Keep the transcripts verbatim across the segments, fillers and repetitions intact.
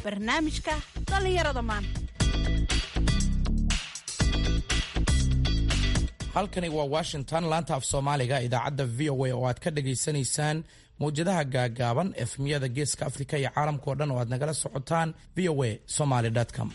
barnaamijka dhallinyarada maanta. halkani waa Washington, laanta af Soomaaliga, idaacadda V O A oo aad ka dhageysanaysaan mawjadaha gaagaaban efmiyada Geeska Afrika iyo caalamka oo dhan oo aad nagala socotaan v o a somali dot com.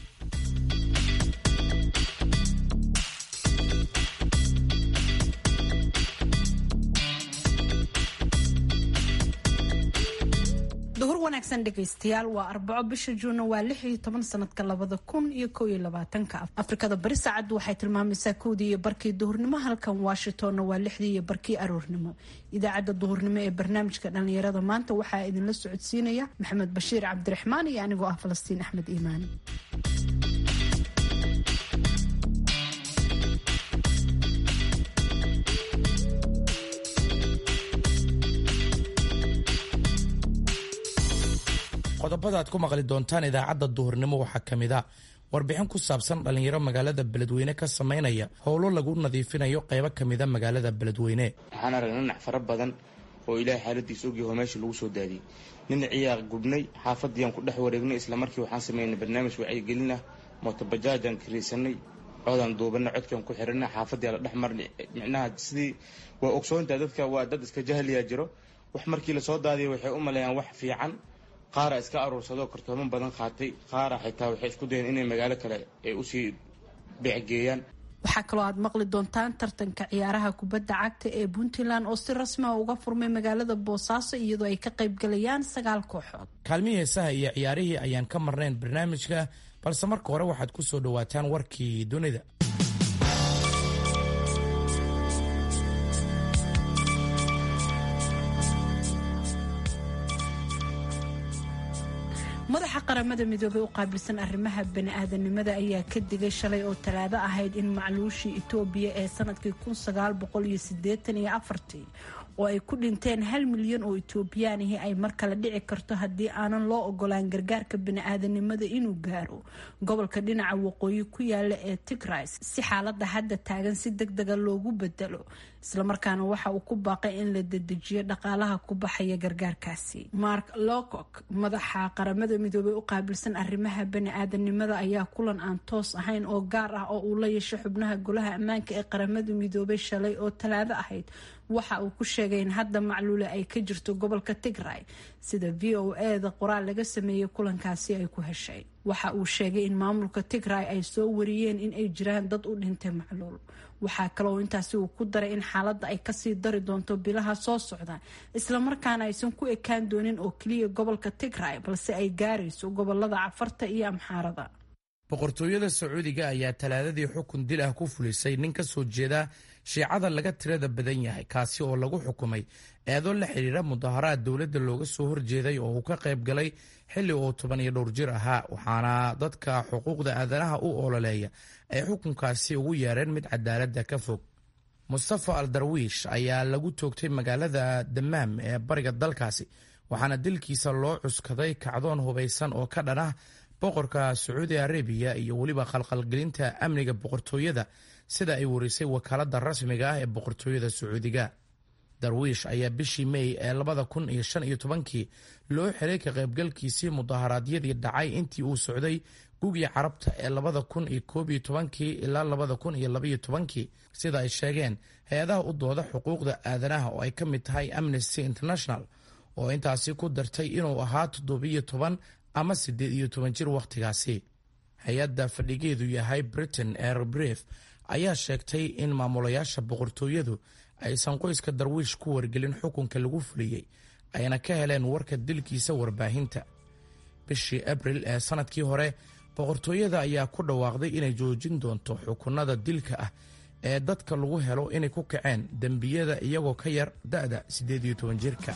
duhur wanaagsan dhegaystayaal, waa arbaco bisha juuna waa lix iyo toban sanadka labada kun iyo kow iyo labaatanka. Afrikada bari saacaddu waxay tilmaamaysaa kowdii iyo barkii duhurnimo, halkan Washingtonna waa lixdii iyo barkii aroornimo. idaacadda duhurnimo ee barnaamijka dhallinyarada maanta waxaa idinla socodsiinaya Maxamed Bashiir Cabdiraxmaan iyo anigoo ah Falastiin Axmed Iimaan. qodobada aad ku maqli doontaan idaacadda duhurnimo waxaa ka mid ah warbixin ku saabsan dhallinyaro magaalada Beledweyne ka sameynaya howlo lagu nadiifinayo qaybo ka mid ah magaalada Beledweyne. waxaan aragnay ninac fara badan oo ilaahay xaaladiisa og yahay meesha lagu soo daadiyay. ninaciyaa gubnay xaafadiyaan ku dhex wareegnay, isla markii waxaan sameynay barnaamij wacyigelin ah, mootobajaajaan kiriisanay, codaan duubanay, codkaan ku xiranay, xaafadii la dhex marnay. micnaha sidii waa ogsoontaa dadka waa dad iska jahliya jiro, wax markii la soo daadiyay waxay u maleeyaan wax fiican. qaara iska aruursadoo kartooman badan qaatay, qaara xitaa waxay isku dayeen inay magaalo kale ay usii beecgeeyaan. waxaa kaloo aad maqli doontaan tartanka ciyaaraha kubadda cagta ee Puntland oo si rasmi ah uga furmay magaalada Boosaaso iyadoo ay ka qayb galayaan sagaal kooxood. kaalmihii heesaha iyo ciyaarihii ayaan ka marnayn barnaamijka, balse marka hore waxaad ku soo dhawaataan warkii dunida. madaxa qaramada midoobay u qaabilsan arrimaha bani'aadanimada ayaa ka digay shalay oo talaado ahayd in macluushii Itoobiya ee sanadkii kun sagaal boqol siddeetan iyo afar oo ay ku dhinteen hal milyan oo Itoobiyaanihi ay mar kale dhici karto haddii aanan loo ogolaan gargaarka bani'aadanimada inuu gaaro gobolka dhinaca waqooyi ku yaala ee Tigray si xaaladda hadda taagan si degdega loogu bedelo. isla markaana waxa uu ku baaqay in la dedejiyo dhaqaalaha ku baxaya gargaarkaasi. Mark Lowcock, madaxa qaramada midoobay u qaabilsan arrimaha bani'aadanimada, ayaa kulan aan toos ahayn oo gaar ah oo uu la yeeshay xubnaha golaha ammaanka ee qaramada midoobay shalay oo talaado ahayd waxa uu ku sheegay in hadda macluule ay ka jirto gobolka Tigray, sida V O A da qoraal laga sameeyay kulankaasi ay ku heshay. waxa uu sheegay in maamulka Tigray ay soo wariyeen in ay jiraan dad u dhintay macluul. waxaa kaloo intaasi uu ku daray in xaaladda ay kasii dari doonto bilaha soo socda, isla markaana aysan ku ekaan doonin oo keliya gobolka Tigray balse ay gaarayso gobolada Cafarta iyo Amxaarada. boqortooyada Sacuudiga ayaa talaadadii xukun dil ah ku fulisay nin ka soo jeeda shiicada laga tirada badan yahay, kaasi oo lagu xukumay eedo la xiriira mudaharaad dowladda looga soo horjeeday oo uu ka qayb galay xilli uu toban iyo dhowr jir ahaa, waxaana dadka xuquuqda aadanaha u ololeeya ay xukunkaasi ugu yeereen mid cadaaladda ka fog. Mustafa al-Darwiish ayaa lagu toogtay magaalada Damaam ee bariga dalkaasi, waxaana dilkiisa loo cuskaday kacdoon hubaysan oo ka dhan ah boqorka Sacuudi Arabiya iyo weliba khalkhalgelinta amniga boqortooyada, sida ay warisay wakaaladda rasmiga ah ee boqortooyada Sacuudiga. Darwiish ayaa bishii May ee labada kun iyo shan iyo tobankii loo xiray ka qaybgalkiisii mudaharaadyadii dhacay intii uu socday gugii carabta ee labada kun iyo koob iyo tobankii ilaa labada kun iyo laba iyo tobankii, sida ay sheegeen hay-adaha u dooda xuquuqda aadanaha oo ay ka mid tahay Amnesty International, oo intaasi ku dartay inuu ahaa toddobiyo toban ama siddeed iyo toban jir wakhtigaasi. hay-adda fadhigeedu yahay Britain Air Brief ayaa sheegtay in maamulayaasha boqortooyadu aysan qoyska Darwiish ku wargelin xukunka lagu fuliyey, ayna ka heleen warka dilkiisa warbaahinta. bishii Abril ee sanadkii hore, boqortooyada ayaa ku dhawaaqday inay joojin doonto xukunada dilka ah ee dadka lagu helo inay ku kaceen dembiyada iyagoo ka yar da'da siddeed iyo toban jirka.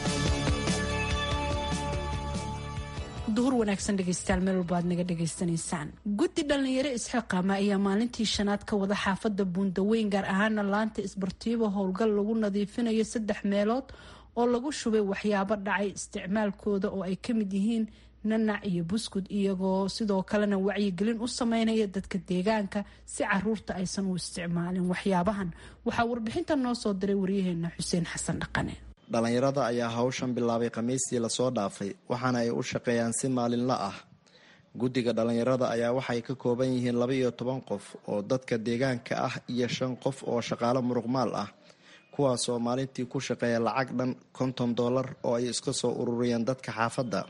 duhur wanaagsan dhegaystayaal, meel walba aad naga dhegaysanaysaan. guddi dhallinyaro isxilqaama ayaa maalintii shanaad ka wada xaafadda Buundaweyn, gaar ahaana laanta isbartiibo, howlgal lagu nadiifinayo saddex meelood oo lagu shubay waxyaabo dhacay isticmaalkooda oo ay ka mid yihiin nanac iyo buskud, iyagoo sidoo kalena wacyigelin u sameynaya dadka deegaanka si caruurta aysan u isticmaalin waxyaabahan. waxaa warbixinta noo soo diray waryaheena Xuseen Xasan Dhaqane. dhalinyarada ayaa hawshan bilaabay khamiistii lasoo dhaafay, waxaana ay u shaqeeyaan si maalinla ah. guddiga dhallinyarada ayaa waxay ka kooban yihiin laba iyo toban qof oo dadka deegaanka ah iyo shan qof oo shaqaalo muruqmaal ah kuwaasoo maalintii ku shaqeeya lacag dhan konton dollar oo ay iska soo ururiyeen dadka xaafadda.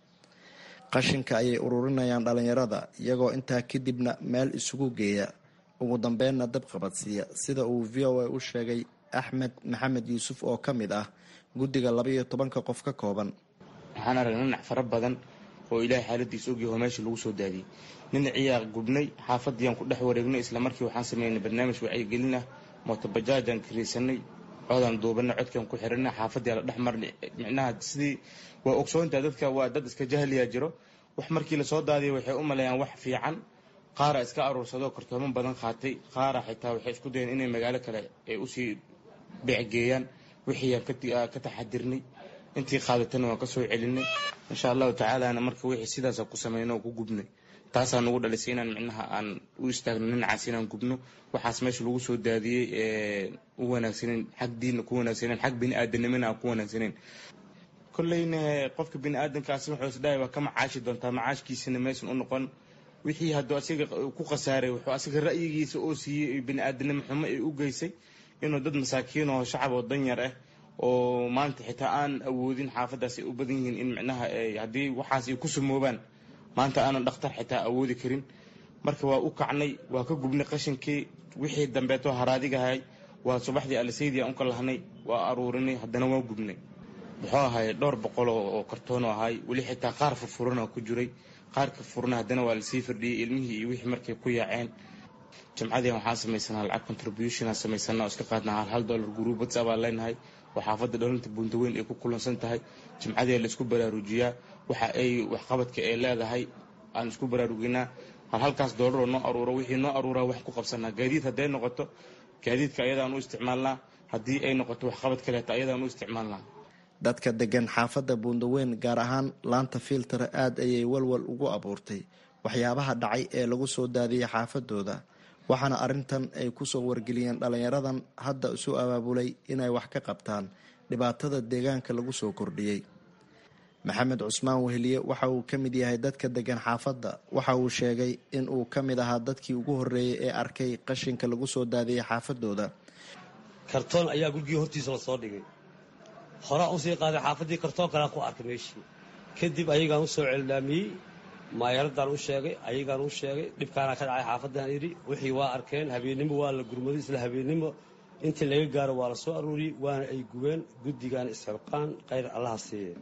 qashinka ayay ururinayaan dhallinyarada iyagoo intaa kadibna meel isugu geeya, ugu dambeynna dab qabadsiiya, sida uu v o a u sheegay axmed maxamed yuusuf oo ka mid ah guddiga laba iyo tobanka qof ka kooban. waxaan aragnay ninac fara badan oo ilaahay xaaladiisa ogyaho meesha lagu soo daadiyey. ninaciyaa gubnay, xaafadiyaan ku dhex wareegnay, islamarkii waxaan sameynay barnaamij wacyigelin ah, mootobajaajaan kariisanay, codaan duubanay, codkaan ku xiranay, xaafadii la dhex marnay. micnaha sidii waa ogsoontaa dadka waa dad iska jahliyaa jiro, wax markii lasoo daadiya waxay u maleeyaan wax fiican. qaara iska aruursadoo kartoomo badan qaatay, qaara xitaa waxay isku dayeen inay magaalo kale ay usii beecgeeyaan. wixiiyaan ka taxadirnay, intii qaadatana waan ka soo celinay insha allahu tacaalaana. marka wixii sidaasa ku sameynay oo ku gubnay, taasaa nagu dhalisay inaan micnaha aan u istaagno dhinacaas inaan gubno. waxaas meesha lagu soo daadiyey u wanaagsaneyn, xag diinna ku wanaagsaneyn, xag bini-aadanimana aan ku wanaagsaneyn. kolleyna qofka bini-aadankaasi wuxuu isdhahay waa ka macaashi doontaa, macaashkiisana meeshan u noqon. wixii hadduu asiga ku khasaaray wuxuu asiga ra'yigiisa oo siiyey bini-aadanimo xumo ay u geysay inuu dad masaakiin oo shacab oo danyar ah oo maanta xitaa aan awoodin, xaafadaas ay u badan yihiin in micnaha haddii waxaas ay ku sumoobaan maanta aanan dhakhtar xitaa awoodi karin. marka waa u kacnay, waa ka gubnay qashinkii. wixii dambeetoo haraadigahay waa subaxdii alasaydia unka lahnay, waa aruurinay, haddana waa gubnay. muxuu ahay dhowr boqol oo kartoonoo ahay, weli xitaa qaar furfuranoo ku jiray. qaarka furna haddana waa lasii fardhiyey ilmihii iyo wixii markay ku yaaceen. jimcadii waxaan samaysanaa lacag contributionaa samaysanaa oo iska qaadnaa hal hal dollar guruub whatsapp baan leenahay oo xaafadda dhalinta bundaweyn ay ku kulansan tahay. jimcadii laisku baraarujiyaa waxa ay waxqabadka ay leedahay, aan isku baraaruginaa. hal halkaas dollar oo noo aruuro, wixii noo aruuraa wax ku qabsanaa. gaadiid hadday noqoto gaadiidka ayadaan u isticmaalnaa, haddii ay noqoto waxqabad kaleeta ayadaan u isticmaalnaa. dadka degan xaafadda buundaweyn gaar ahaan laanta filtara aad ayay walwal ugu abuurtay waxyaabaha dhacay ee lagu soo daadiyey xaafadooda, waxaana arrintan ay kusoo wargeliyeen dhallinyaradan hadda isu abaabulay inay wax ka qabtaan dhibaatada deegaanka lagu soo kordhiyey. maxamed cusmaan weheliye waxa uu ka mid yahay dadka degan xaafadda. waxa uu sheegay in uu ka mid ahaa dadkii ugu horreeyey ee arkay qashinka lagu soo daadiyey xaafadooda. kartoon ayaa gurigii hortiisa lasoo dhigay, horaa usii qaaday xaafaddii kartoon kalea ku arkay meeshii. kadib ayagaan usoo celdaamiyey, maayaradaan u sheegay, ayagaan u sheegay dhibkaanaa ka dhacay xaafaddaan idhi. wixii waa arkeen, habeennimo waa la gurmaday, isla habeennimo intii laga gaaro waa la soo aruuriyey, waana ay gubeen. guddigaana isxilqaan khayr allaha siiye.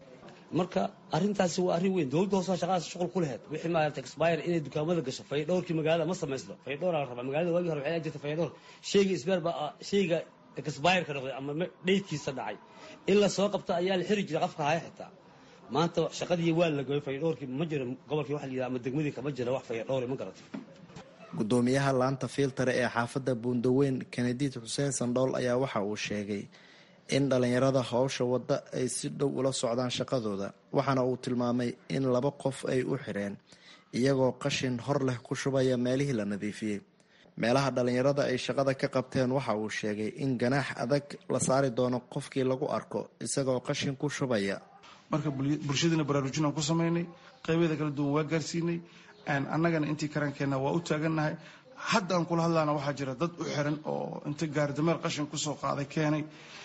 marka arrintaasi waa arrin weyn. dowladda hoose shaqadaas shuqul ku laheyd. wixii maarata exbire inay dukaamada gasho, faydhowrkii magaalada ma samaysno. faydhowraa la rabaa magaalada waagii hore waxay jirta faydhowr sheyga isbeer baa sheyga exbireka noqday ama dheydkiisa dhacay in la soo qabto ayaa la xiri jiray qofka haya. xitaa maanta shaqadii waa la goyay, faydhowrkii ma jiro gobolkii waxa la yidhaha ama degmadii kama jira wax faydhowre, ma garatay. gudoomiyaha laanta filtare ee xaafadda buundaweyn kanadiid xuseen sandhool ayaa waxa uu sheegay in dhallinyarada howsha wadda ay si dhow ula socdaan shaqadooda, waxaana uu tilmaamay in laba qof ay u xireen iyagoo qashin hor leh ku shubaya meelihii la nadiifiyey. meelaha dhallinyarada ay shaqada ka qabteen waxa uu sheegay in ganaax adag la saari doono qofkii lagu arko isagoo qashin ku shubaya. marka bulshadiina baraarujinaan ku samaynay, qaybeeda kala duwan waa gaarsiinay, annagana intii karankeenna waa u taagannahay. hadda aan kula hadlaana waxaa jira dad u xiran oo inta gaardameel qashin kusoo qaaday keenay,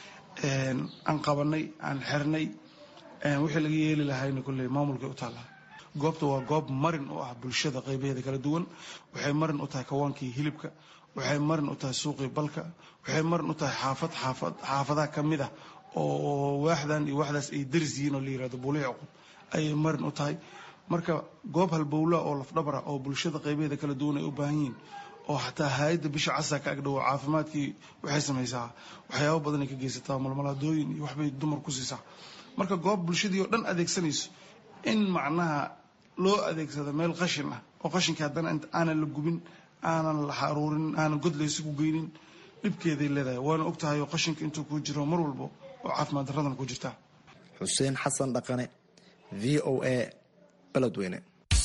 aan qabanay, aan xirnay. wixii laga yeeli lahayna kulley maamulkay u taallaa. goobta waa goob marin u ah bulshada qaybaheeda kala duwan. waxay marin u tahay kawaankii hilibka, waxay marin u tahay suuqii balka, waxay marin u tahay xaafad xaafad xaafadaha ka mid ah oo waaxdan iyo waxdaas ay daris yihiin oo la yirahdo buulix cuqub ayay marin u tahay. marka goob halbowla oo lafdhabara oo bulshada qaybaheeda kala duwan ay u baahan yihiin, oo xataa hay-adda bisha casa ka agdhowo caafimaadkii waxay samaysaa waxyaabo badan ay ka geysataa, malmalaadooyin iyo waxbay dumar ku siisaa. marka goob bulshadii oo dhan adeegsanayso in macnaha loo adeegsado meel qashin ah oo qashinkii haddana aanan la gubin, aanan la aruurin, aanan god laysugu geynin, dhibkeeday leedahay. waana og tahay oo qashinka intuu ku jiro mar walbo oo caafimaad daradan ku jirta. xuseen xasan dhaqane, v o a, beledweyne.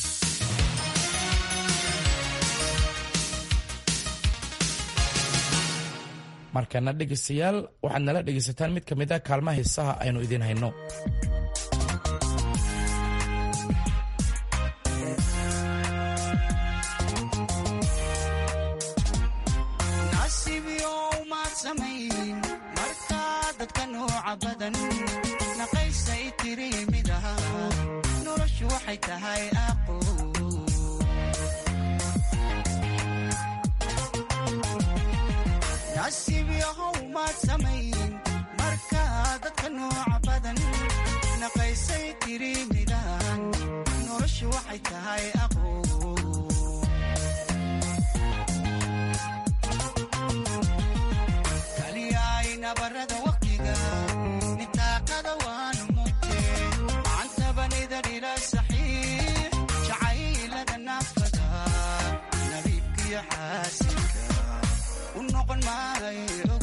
markana dhegaystayaal waxaad nala dhegaysataan mid ka mid a kaalmaha heesaha aynu idiin hayno. nooca badan naqaysay tiri midaha noloshu waxay tahay aqo nasiib yahow maad samayn marka dadka nooca badan naqaysay tiri midahan noloshu waxay tahay aqo kaliyay nabarada waqtiga nitaaqada waanu mugte macantabanida dhila saxiix jacaylada naafada nabiibkiyo xaasinka u noqon maayo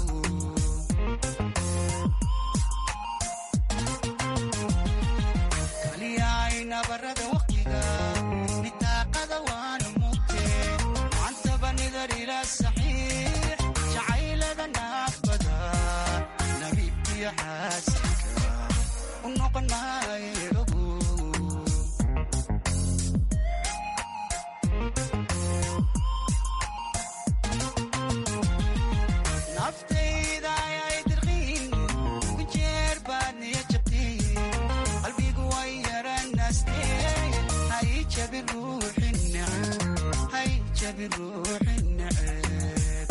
kaliyay nabarada waqtiga nitaaqada waanu mugte macantabanida dhila saxiix jacaylada naafada nabiibkiyo xaasinka u noqon maayo naftayda ayay dirqiin ugu jeer baad niya jabtay qalbigu way yaranaastay hay jabi ruuxi neceb hay jabi ruuxi neceb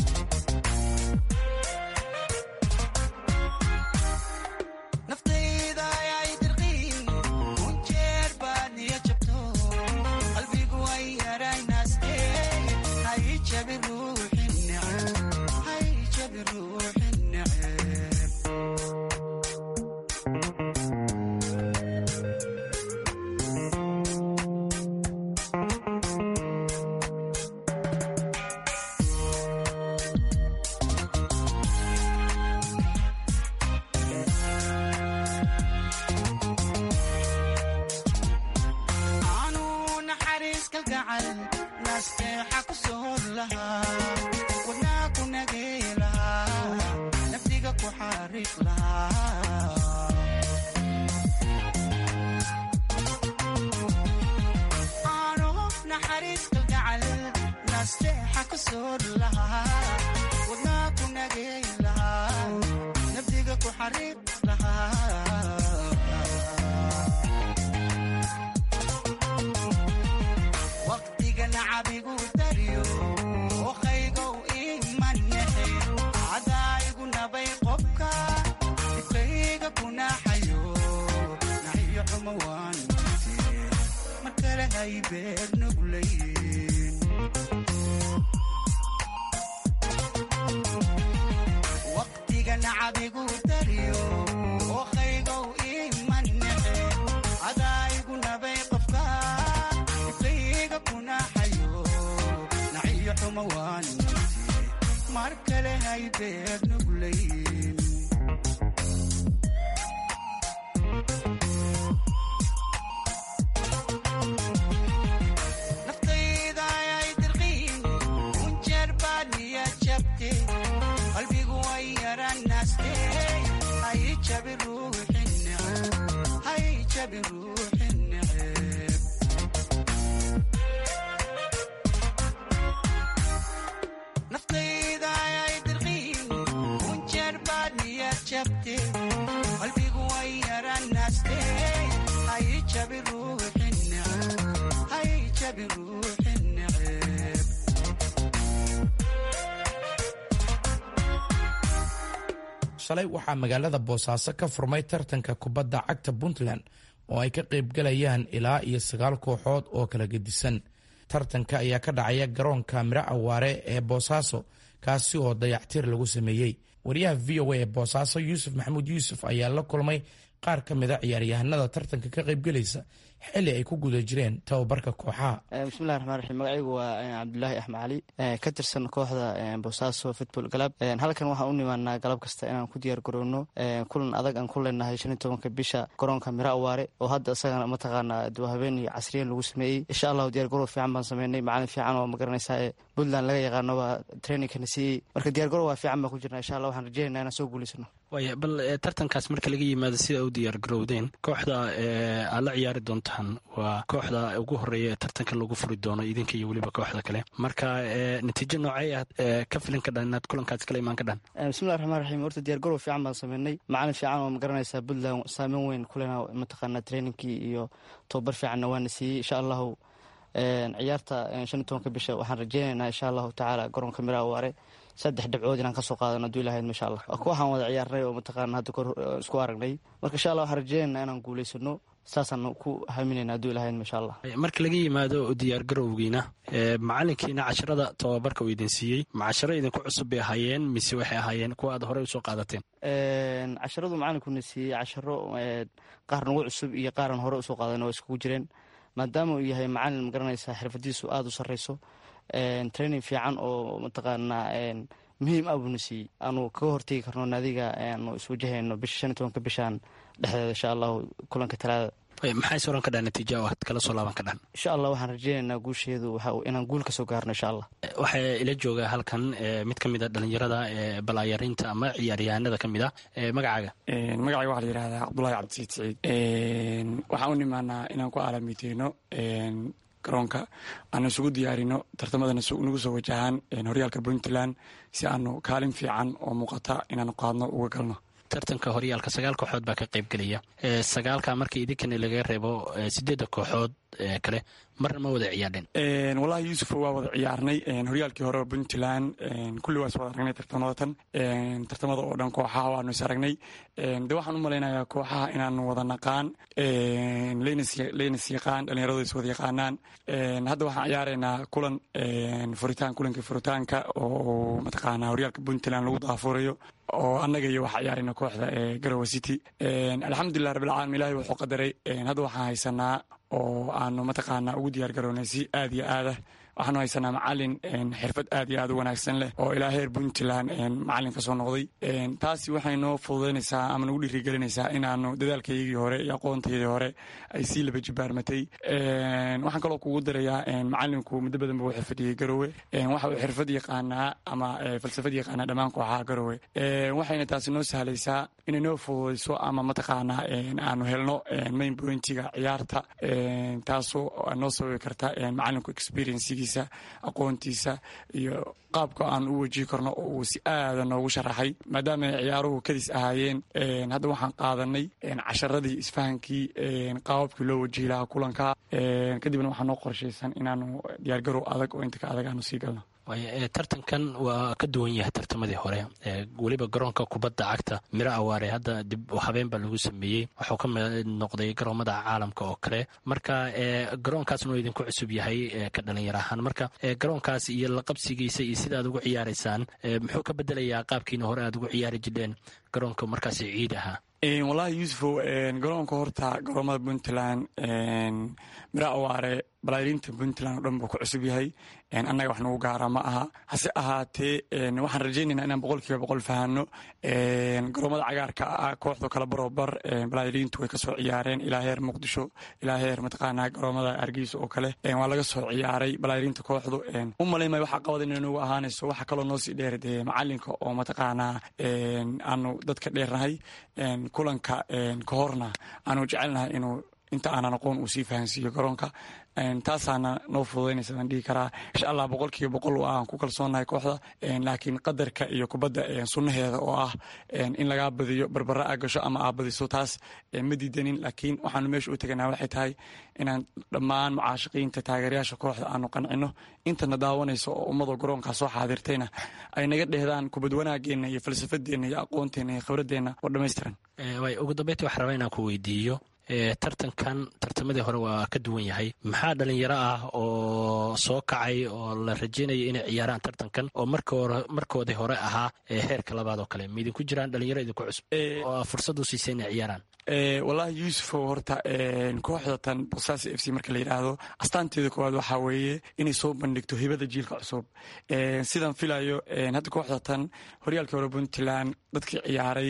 naftayda ayay dirqiin ugu jeer baad niya jabto qalbigu way yaranaastay hay jabi ruuxi neceb hay jabi ruuxi neceb aanu naxariis kalgacal nasteexa ku soo lahaa wadnaa ku nagay lahaa naftiga ku xariiq lahaa aanu naxariis kalgacal nasteexa ku soo lahaa wadnaa ku nagay lahaa naftiga ku xariiq lahaa waqtiga nacabigu dariyo oqaygow imanexe cadaayigu nabay qobka dibkayga ku naxayo naxiyo xumo waan mugte mar kale hay beer nuglayn waqtiga nacabigu dariyo oqaygow imanexe cadaayigu nabay qobka dibkayga ku naxayo naxiyo xumo waan mugte mar kale hay beer nuglayn naftayda ayay dirqiin unjeer baad niya jabte qalbigu way yaranaastay hay jabi ruuxi neceb hay jabi ruuxi neceb naftayda ayay dirqiin unjeer baad niya jabte qalbigu way yaranaastay hay jabi ruuxi neceb hay jabi ruuxi neceb shalay waxaa magaalada boosaaso ka furmay tartanka kubadda cagta puntland oo ay ka qaybgalayaan ilaa iyo sagaal kooxood oo kala gedisan tartanka ayaa ka dhacaya garoonka miro awaare ee boosaaso kaasi oo dayactir lagu sameeyey wariyaha v o a ee boosaaso yuusuf maxamuud yuusuf ayaa la kulmay qaar ka mida ciyaaryahanada tartanka ka qaybgelaysa xili ay ku guda jireen tababarka kooxaha. bismillahi raxmaan raxiim magacaygu waa cabdulaahi axmed cali ka tirsan kooxda boosaaso football galab. halkan waxaan u nimaanaa galab kasta inaan ku diyaar garowno kulan adag aan ku leenahay shan iyo tobanka bisha garoonka miro awaare oo hadda isagana mataqaanaa habeen iyo casriyan lagu sameeyey. insha allahu diyaar garow fiican baan sameynay, macalin fiican oo magaranaysaa puntland laga yaqaano baa trainingkana siiyey marka diyaargarow waa fiican baan ku jirnaa insha allah waxaan rajeynayna inaan soo guulaysano waaya bal tartankaas marka laga yimaado sida u diyaargarowdeen kooxda aad la ciyaari doontaan waa kooxda ugu horeeya ee tartanka lagu furi doono idinka iyo weliba kooxda kale marka natiijo noocay aad ka filin ka dhan inaad kulankaas kala imaan ka dhan bismillahi raxmaan raxiim horta diyaargarow fiican baan sameynay macalin fiican oo magaranaysaa puntland saameyn weyn kulena mataqaanaa trainingkii iyo tababar fiicanna waana siiyey insha allahu ciyaarta shan iyo tobanka bisha waxaan rajeynaynaa insha allahu tacaala garoonka Mira Awaare saddex dhibcood inaan kasoo qaadano hadduu ilahayd insha allah waxaan wada ciyaarnay oo mataqaana hadda kor isku aragnay marka insha allah waxaan rajeynaynaa inaan guulaysano saasaan ku haminayna hadduu ilahayd insha allah marka laga yimaado diyaargarowgiina macalinkiina casharada tababarka uu idin siiyey macasharo idinku cusub bay ahaayeen mise waxay ahaayeen kuwa aad horey usoo qaadateen casharadu macalinkuna siiyey casharo qaar nagu cusub iyo qaaran hore usoo qaadan oo iskugu jireen maadaama uu yahay macalin magaranaysa xirfadiisu aada u sarreyso training fiican oo mataqaanaa muhiim ah buuna siiyey aanu kaga hortegi karno naadiga aanu iswajahayno bisha shan iyo tobanka bishaan dhexdeeda insha allahu kulanka talaada maxay soran ka dhan natiijo oo aad kala soo laaban ka dhan insha allah waxaan rajeynaynaa guusheedu waxa inaan guul ka soo gaarno insha allah waxaa ila jooga halkan mid ka mid a dhalinyarada balaayarinta ama ciyaaryahanada ka mid ah magacaaga magacayga waxaa la yidhahdaa cabdullaahi cabdisiid siciid waxaan u nimaanaa inaan ku aalamiiteyno garoonka aanu isugu diyaarino tartamadana nagu soo wajahaan horyaalka puntland si aanu kaalin fiican oo muuqata inaanu qaadno uga galno tartanka horyaalka sagaal kooxood baa ka qayb gelaya sagaalka markii idinkana laga reebo sideedda kooxood kale marna ma wada ciyaardheen wallahi yuusuf waa wada ciyaarnay horyaalkii hore puntland kulli waa is wada aragnay tartamadatan tartamada oo dhan kooxaha waanu is aragnay de waxaan u malaynayaa kooxaha inaanu wada naqaan leynas yaqaan dhalinyaradu is wada yaqaanaan hadda waxaan ciyaaraynaa kulan furitaan kulankii furitaanka oo mataqaanaa horyaalka puntland lagu daafurayo oo annaga iyo waxaa ciyaarayna kooxda ee garowe city alxamdulilah rabbilcaalamiin ilahay wuxuu qadaray hadda waxaan haysanaa oo aanu mataqaanaa ugu diyaar garownay si aad iyo aada waxaanu haysanaa macalin xirfad aad iyo aad u wanaagsan leh oo ilaa heer puntland macalin ka soo noqday taasi waxay noo fududaynaysaa ama nagu dhiirigelinaysaa inaanu dadaalkaygii hore iyo aqoontaydii hore ay sii laba jibaarmatay waxaan kaloo kugu darayaa macalinku muddo badan ba wuxuu fadhiyey garowe waxa uu xirfad yaqaanaa ama falsafad yaqaanaa dhammaan kooxaha garowe waxayna taasi noo sahlaysaa inay noo fududayso ama mataqaanaa aanu helno main pointiga ciyaarta taasoo noo sababi karta macalinku experiencegiisa aqoontiisa iyo qaabka aan u wajihi karno oo uu si aada noogu sharaxay maadaama ay ciyaaruhu kadis ahaayeen hadda waxaan qaadanay casharadii isfahankii qaababkii loo wajihi lahaa kulanka kadibna waxaa noo qorshaysan inaanu diyaargarow adag oo inta ka adag aanu sii galno tartankan waa ka duwan yahay tartamadii hore weliba garoonka kubadda cagta Mira Awaare hadda dib habeen baa lagu sameeyey waxuu ka mid noqday garoomada caalamka oo kale marka garoonkaasna uu idinku cusub yahay ka dhalinyaro ahaan marka garoonkaas iyo la qabsigiisa iyo sida aad ugu ciyaaraysaan muxuu ka bedelayaa qaabkiina hore aad ugu ciyaari jireen garoonka markaas ciid ahaa wallahi yuusufow garoonka horta garoomada puntland Mira Awaare balaayirinta puntland oo dhan buu ku cusub yahay annaga wax nagu gaara ma aha hase ahaatee waxaan rajaynaynaa inaan boqol kiiba boqol fahano garoomada cagaarka ah kooxda kala barobar balaayirintu way kasoo ciyaareen ilaa heer muqdisho ilaa heer mataqaanaa garoomada hargeysa oo kale waa laga soo ciyaaray balaayirinta kooxdu u malaymay waxaa qabada inay nagu ahaanayso waxa kaloo noo sii dheer dee macalinka oo mataqaanaa aanu dadka dheernahay kulanka ka horna aanu jecelnahay inuu inta aanan aqoon uu sii fahansiiyo garoonka taasaana noo fududaynaysa baan dhihi karaa insha allah boqol kiiba boqol aan ku kalsoonahay kooxda laakiin qadarka iyo kubadda sunnaheeda oo ah in lagaa badiyo barbara aa gasho ama aa badiso taas ma diidanin laakiin waxaanu meesha u teganaa waxay tahay inaan dhammaan mucaashiqiinta taageerayaasha kooxda aanu qancino intana daawanayso oo ummadoo garoonkaa soo xaadirtayna ay naga dhehdaan kubad wanaageenna iyo falsafadeenna iyo aqoonteenna iyo khibradeenna oo dhammaystiran ugu dambeyntii waxaan rabaa inaan ku weydiiyo tartankan tartamadii hore waa ka duwan yahay maxaa dhalinyaro ah oo soo kacay oo la rajeynaya inay ciyaaraan tartankan oo markoodii hore ahaa heerka labaad oo kale ma idinku jiraan dhalinyaro idinku cusub oo fursad u siisay inay ciyaaraan wallahi yuusufow horta kooxda tan bosaasi f c marka la yidhaahdo astaanteeda koowaad waxaa weeye inay soo bandhigto hibada jiilka cusub sidaan filayo hadda kooxda tan horyaalkii hore puntland dadkii ciyaaray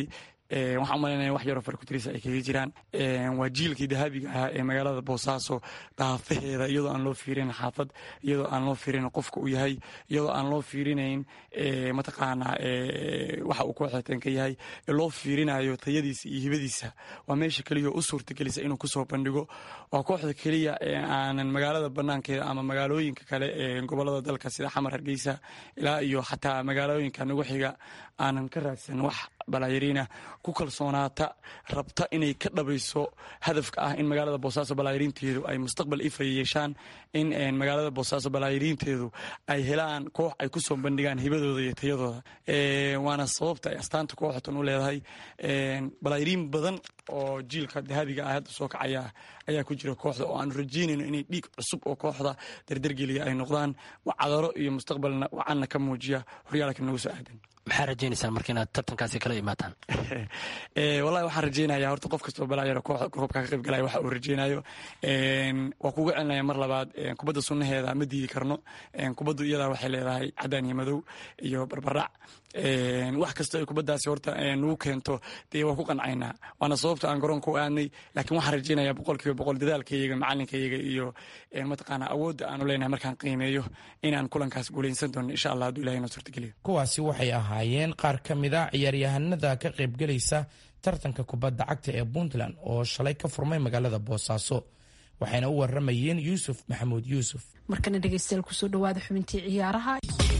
waxaan umalaynaya wax yaroo farkutirisa ay kaga jiraan. waa jiilkii dahabiga ahaa ee magaalada boosaaso daafaheeda, iyadoo aan loo fiirin xaafad, iyadoo aan loo fiirin qofka uu yahay, iyadoo aan loo fiirinayn mataqaanaa waxa uu kooxatan ka yahay, loo fiirinayo tayadiisa iyo hibadiisa. waa meesha keliya u suurtagelisa inuu kusoo bandhigo. waa kooxda keliya aanan magaalada banaankeeda ama magaalooyinka kale ee gobolada dalka sida xamar, hargeysa ilaa iyo xataa magaalooyinka nagu xiga aanan ka raadsan wax balaayariina, ku kalsoonaata, rabta inay ka dhabayso hadafka ah in magaalada boosaaso balaayariinteedu ay mustaqbal ifay yeeshaan, in magaalada boosaaso balaayariinteedu ay helaan koox ay ku soo bandhigaan hibadooda iyo tayadooda. waana sababta ay astaanta kooxatan u leedahay. balaayariin badan oo jiilka dahabiga ah hadda soo kacaya ayaa ku jira kooxda, oo aanu rajeynayno inay dhiig cusub oo kooxda dardargeliya ay noqdaan, cadaro iyo mustaqbalna wacanna ka muujiya horyaalka nagu soo aadan. maxaa rajaynaysaan marka inaad tartankaasi kala imaataan? wallahi waxaan rajeynaya horta qof kastoo balaayaro kooxda koobka ka qayb galaya waxa uu rajeynayo. waa kuga celinaya mar labaad, kubadda sunnaheeda ma diidi karno. kubaddu iyadaa waxay leedahay cadaan iyo madow iyo barbarac. wax kastoo ay kubaddaasi horta nagu keento dee waa ku qancaynaa, waana sababta aan garoonka u aadnay. laakiin waxaan rajeynayaa boqol kiiba boqol dadaalkayga, macalinkayaga iyo mataqaana awoodda aanu leenahay markaan qiimeeyo inaan kulankaas guulaysan doono insha allah hadduu ilahay noo suurtageliyo. kuwaasi waxay ahaayeen qaar ka mid a ciyaaryahanada ka qaybgelaysa tartanka kubadda cagta ee puntland oo shalay ka furmay magaalada boosaaso, waxayna u waramayeen yuusuf maxamuud yuusuf. markana dhegeystayaal kusoo dhawaada xubintii ciyaaraha.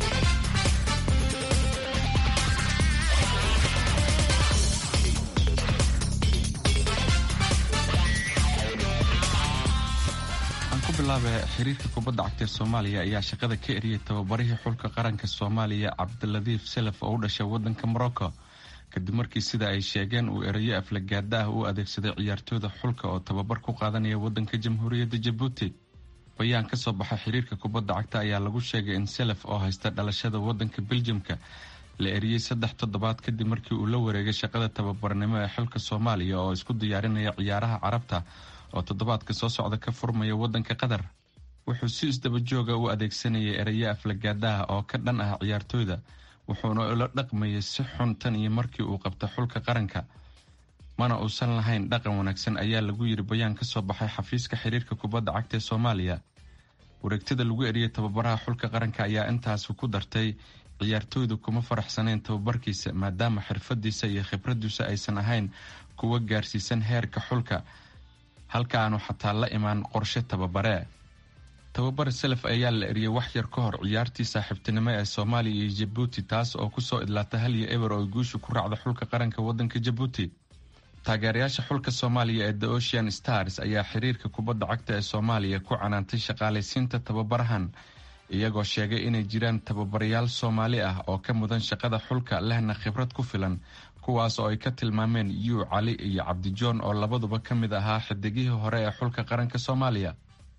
xiriirka kubadda cagta ee Soomaaliya ayaa shaqada ka eriyay tababarihii xulka qaranka Soomaaliya Cabdiladiif Salaf oo u dhashay wadanka Morocco kadib markii sida ay sheegeen uu erayo aflagaada ah u adeegsaday ciyaartooyda xulka oo tababar ku qaadanaya wadanka Jamhuuriyadda Djibouti. bayaan ka soo baxay xiriirka kubadda cagta ayaa lagu sheegay in Salaf oo haysta dhalashada wadanka Belgiumka la eriyay saddex toddobaad kadib markii uu la wareegay shaqada tababarnimo ee xulka Soomaaliya oo isku diyaarinaya ciyaaraha Carabta oo toddobaadka soo socda ka furmaya wadanka Qatar. wuxuu si isdaba jooga u adeegsanayay erayo aflagaadaha oo ka dhan ah ciyaartooyda, wuxuuna ula dhaqmayay si xun tan iyo markii uu qabta xulka qaranka, mana uusan lahayn dhaqan wanaagsan ayaa lagu yiri bayaan ka soo baxay xafiiska xiriirka kubadda cagta ee Soomaaliya. wareegtada lagu eriyay tababaraha xulka qaranka ayaa intaas ku dartay ciyaartooydu kuma faraxsaneen tababarkiisa maadaama xirfadiisa iyo khibradiisa aysan ahayn kuwa gaarsiisan heerka xulka, halka aanu xataa la imaan qorshe tababare. tababar Salaf ayaa la eriyay wax yar ka hor ciyaartii saaxiibtinimo ee Soomaaliya iyo Djibouti, taas oo ku soo idlaatay hal iyo eber oo guusha ku raacda xulka qaranka wadanka Djibouti. taageerayaasha xulka Soomaaliya ee The Ocean Stars ayaa xiriirka kubadda cagta ee Soomaaliya ku canaantay shaqaalaysiinta tababarahan, iyagoo sheegay inay jiraan tababarayaal Soomaali ah oo ka mudan shaqada xulka lehna khibrad ku filan, kuwaas oo ay ka tilmaameen Yu Cali iyo Cabdijoon oo labaduba ka mid ahaa xidigihii hore ee xulka qaranka Soomaaliya.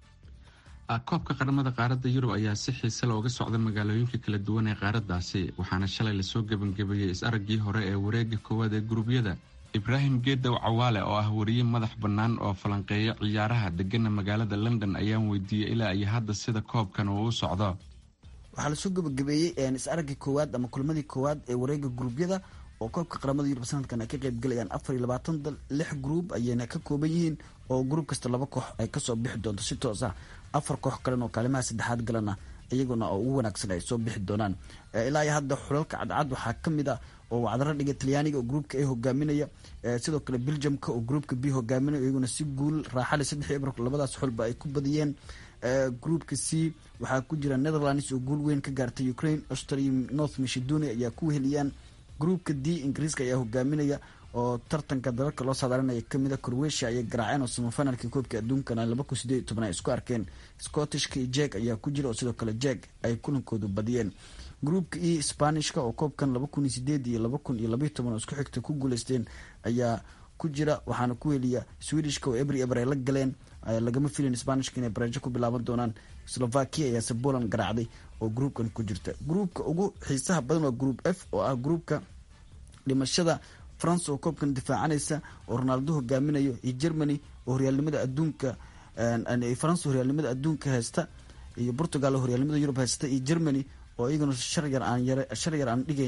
koobka qaramada qaaradda Yurub ayaa si xiiso leh uga socda magaalooyinka kala duwan ee qaaraddaasi, waxaana shalay lasoo gabagabeeyey is-araggii hore ee wareegga koowaad ee gurubyada. Ibraahim Geedow Cawaale oo ah wariye madax bannaan oo falanqeeya ciyaaraha degana magaalada London ayaan weydiiyey ilaa iyo hadda sida koobkan uu u socdo. waxaa lasoo gabagabeeyey is-araggii koowaad ama kulmadii koowaad ee wareegga gurubyada oo koobka qaramada Yurub sanadkan ay ka qayb galayaan afar iyo labaatan dal, lix gruub ayayna ka kooban yihiin oo gruub kasta laba koox ay kasoo bixi doonto si toos ah, afar koox kalena oo kaalimaha saddexaad galana iyaguna oo ugu wanaagsan ay soo bixi doonaan. ilaa iyo hadda xulalka cadcad waxaa kamid ah oo wacdaro dhiga Talyaaniga oo gruubka A hogaaminaya, sidoo kale Belgiumka oo gruubka B hogaaminaya, iyaguna si guul raaxale saddex eber labadaas xulba ay ku badiyeen. gruubka C waxaa ku jira Netherlands oo guul weyn ka gaartay Ukraine, Austria iyo North Macedonia ayaa ku weheliyaan. gruubka D Ingiriiska ayaa hogaaminaya oo tartanka dalalka loo saadaalinaya kamid ah Croatia ayay garaaceen oo semifinalka koobka adduunkana laba kun sideed iyo toban ay isku arkeen. Scottishka iyo Czech ayaa ku jira oo sidoo kale Czech ay kulankoodu badiyeen. gruubka E Spanishka oo koobkan laba kun iyo sideed iyo laba kun iyo laba iyo toban oo isku xigta ku guuleysteen ayaa ku jira, waxaana ku weliya Swedishka oo every ever ay la galeen, lagama filin Spanishka inay barajo ku bilaaban doonaan. Slovakia ayaa Poland garaacday oo gruubkan ku jirta. gruubka ugu xiisaha badan waa group F oo ah gruubka dhimashada France oo koobkan difaacanaysa oo Ronaldo hogaaminayo, iyo Germany oo horyaalnimada adduunka France horyaalnimada adduunka haysta, iyo Portugal oo horyaalnimada Yurub haysta, iyo Germany oo iyaguna shar yar aan yar shar yar aan dhigaynin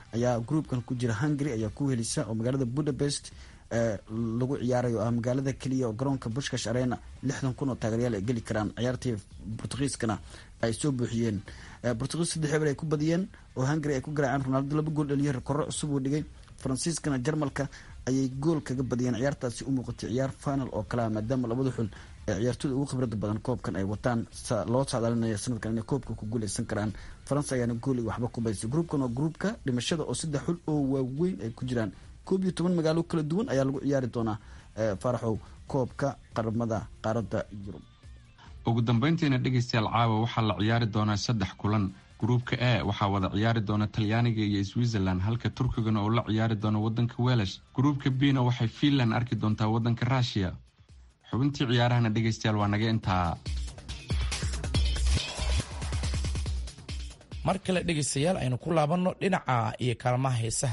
ayaa groupkan ku jira. Hungary ayaa ku helisa oo magaalada Budapest lagu ciyaarayo ah magaalada kaliya oo garoonka Puskás Arena lixdan kun oo taageerayaal ay geli karaan. ciyaartii Portugiiskana ay soo buuxiyeen. Portugiis saddex eber ay ku badiyeen oo Hungary ay ku garaaceen. Ronaldo laba gool dhaliyay, rekoordo cusub uu dhigay. Faransiiskana Jarmalka ayay gool kaga badiyeen. ciyaartaasi u muuqatay ciyaar final oo kala maadaama labada xul ee ciyaartooyda ugu khibrada badan koobkan ay wataan loo saadaalinaya sanadkan inay koobka ku guuleysan karaan. Faransa ayaana gool waxba ku badisay. groupkan waa groupka dhimashada oo saddex xul oo waaweyn ay ku jiraan. koob iyo toban magaalo kala duwan ayaa lagu ciyaari doonaa Faraxow koobka qaramada qaaradda Yurub. ugu dambeyntiina dhegeystayaal caawa waxaa la ciyaari doonaa saddex kulan. gruupka A waxaa wada ciyaari doona Talyaaniga iyo Switzerland, halka Turkigana uu la ciyaari doono wadanka Wales. gruupka B-na waxay Finland arki doontaa wadanka Russia. xubintii ciyaarahana dhegeystayaal waa naga intaa. mar kale dhegeystayaal aynu ku laabanno dhinaca iyo kaalmaha heesaha.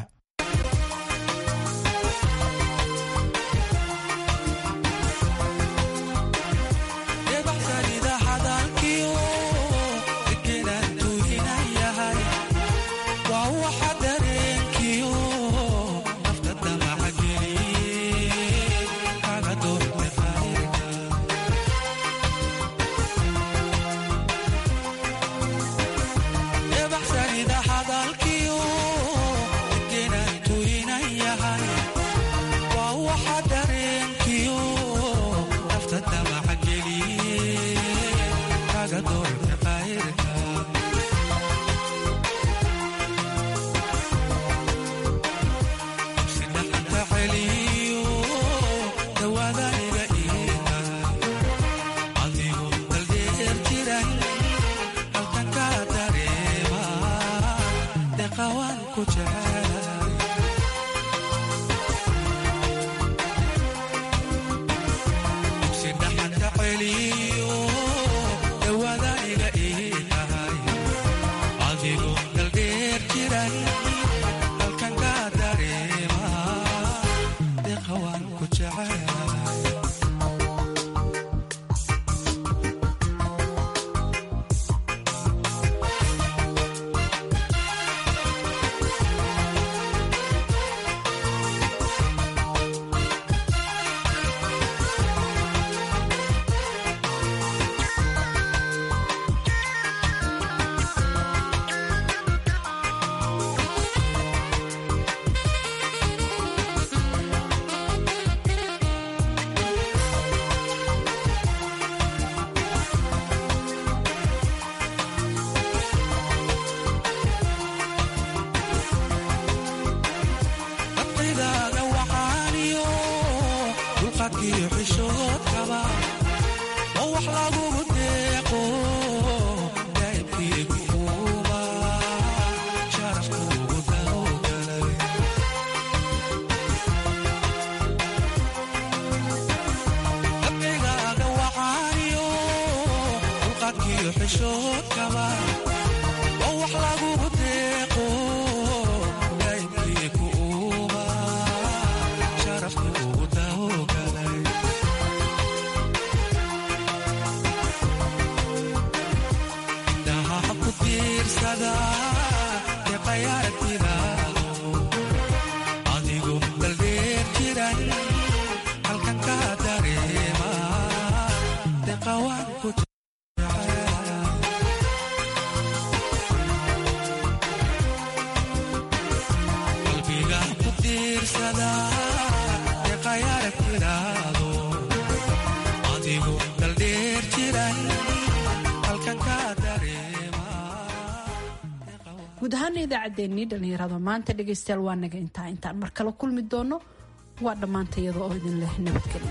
guud ahaan idaacaddeenii dhallinyarada maanta dhegaystayaal waa naga intaa intaan mar kale kulmi doono waa dhammaanta iyada oo idin leh nabadgelyo.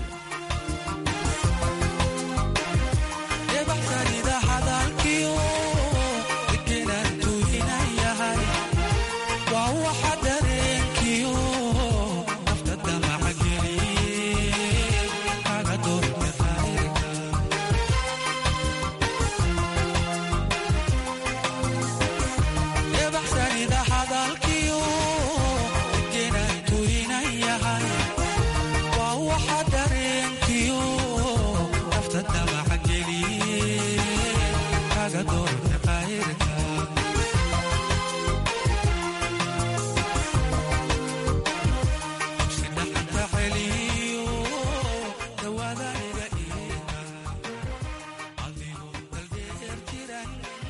Kaga door ka qayrka